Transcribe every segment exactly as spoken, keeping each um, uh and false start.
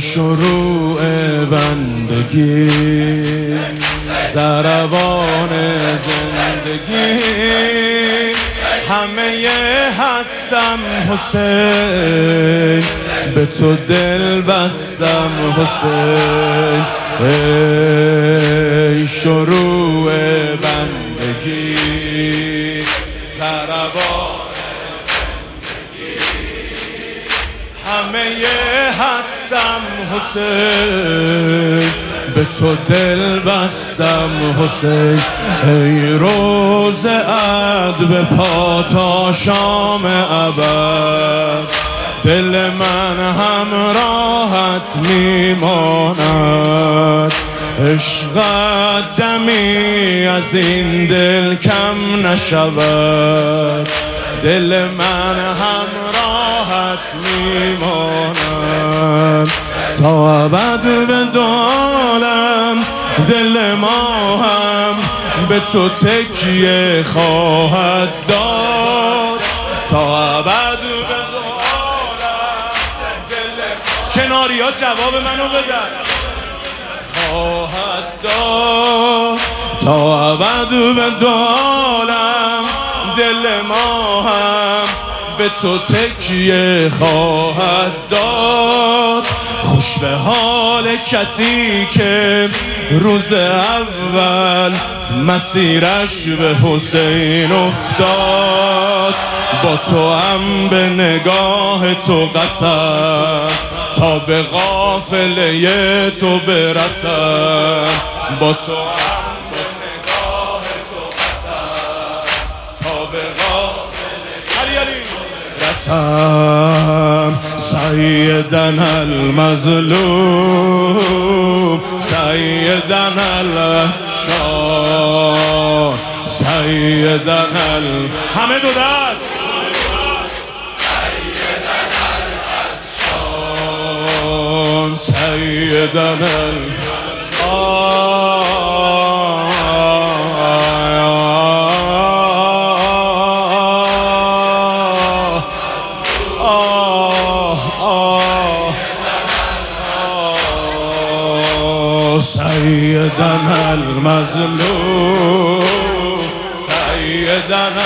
شروع بندگی ضربان زندگی همه هستم حسین به تو دل بستم حسین ای شروع بندگی ضربان زندگی همه هستم حسین به تو دل بستم حسین ای روز عدو پا تا شام ابد دل من همراهت میماند عشقت دمی از این دل کم نشود دل من همراهت میماند تا ابد به دالم دل ما هم به تو تکیه خواهد داد تا ابد به دالم دل کناری ها جواب منو بدن خواهد داد تا ابد به دالم دل ما هم به تو تکیه خواهد داد خوش به حال کسی که روز اول مسیرش به حسین افتاد با تو هم به نگاه تو قسم تا به قافله تو برسم با تو هم به نگاه تو قسم تا به قافله علی علی رسم سیدنا المظلوم سیدنا العطشان سیدنا ال... همه دو دست سیدنا العطشان سیدنا ال... سیدنا المظلوم سیدنا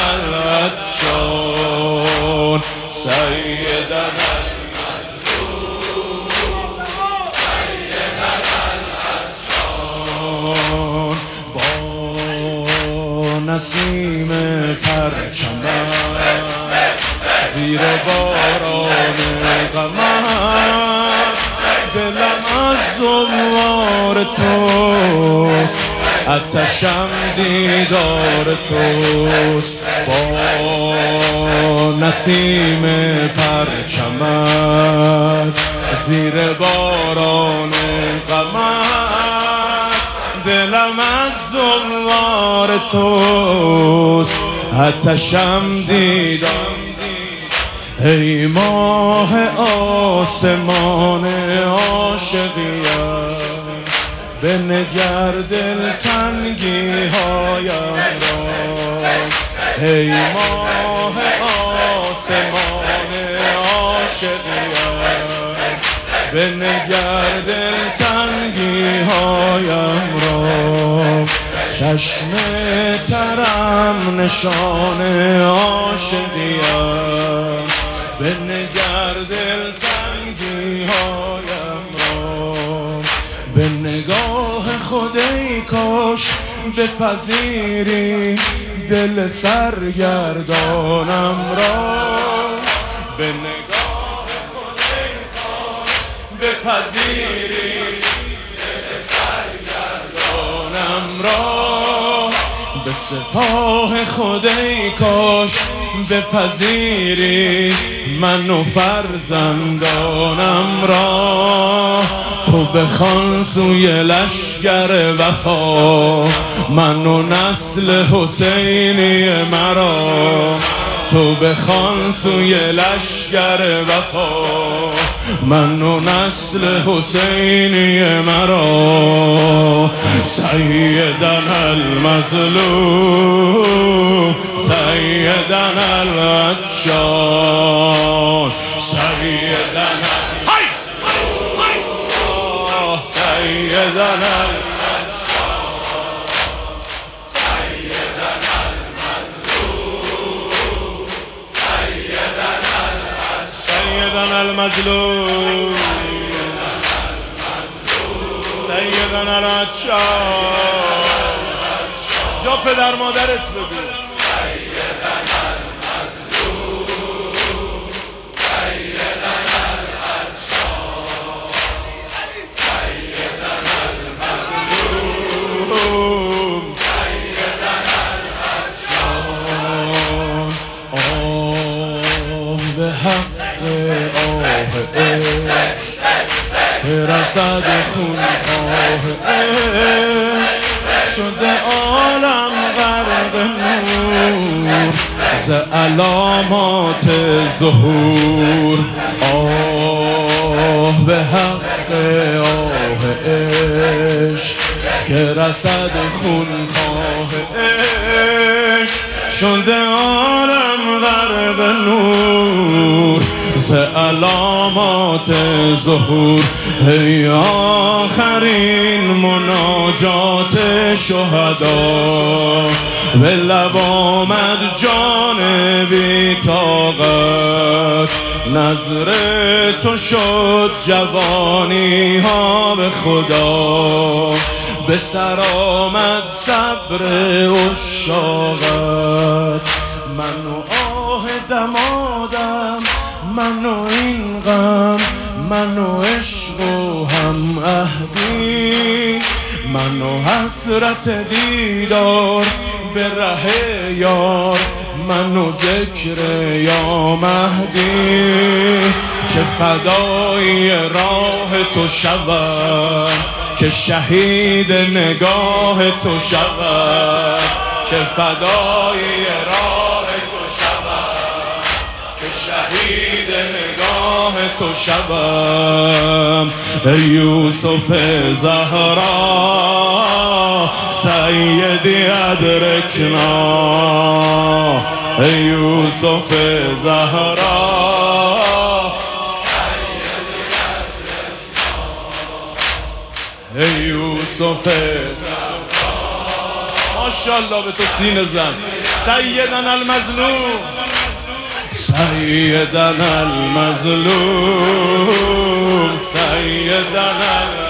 العطشان سیدنا المظلوم سیدنا العطشان با نسیم پرچمت زیر باران قمر دلم از زوار توست آتشم دیدار توست با نسیم پرچمت زیر باران قمر دلم از زوار توست آتشم دیدار ای ماه آسمان عاشقیم بنگر دلتنگی هایم را ای ماه آسمان عاشقیم بنگر دلتنگی هایم را چشم ترم نشان عاشقیم بنگر دلتنگی هایم را به نگاه خود ای کاش بپذیری دل سرگردانم را به نگاه خود ای کاش بپذیری دل سرگردانم را به سپاه خود ای کاش بپذیری من و فرزندانم را تو بخوان سوی لشگر وفا من و نسل حسینی مرا تو بخوان سوی لشگر وفا من و نسل حسینی مرا سیدنا المظلوم سیدنا العطشان سیدنا سیدنا سيدنا المظلوم سيدنا العطشان جا پدر مادرت بگو سيدنا المظلوم سيدنا العطشان سيدنا المظلوم سيدنا العطشان آه به حق آه عشق که رسد خونخواه عشق شده عالم غرق نور ز علامات ظهور آه به حق آه عشق که رسد خونخواه عشق شده عالم غرق نور ز علامات ظهور ای آخرین مناجات شهدا به لب آمد جان بی طاقت نظر تو شد جوانی ها به خدا به سر آمد صبر عشاقت من و آه دمادم من و این غم من و عشق و هم عهدی من و حسرت دیدار به ره یار من و ذکر یا مهدی که فدای راه تو شود که شهید نگاه تو شود که فدای راه تو شود که شهید نگاه تو شود ای یوسف زهرا سیدی ادرکنا ای یوسف زهرا ای یوسف ماشاءالله به تو سینه زن سیدنا المظلوم سیدنا المظلوم سیدنا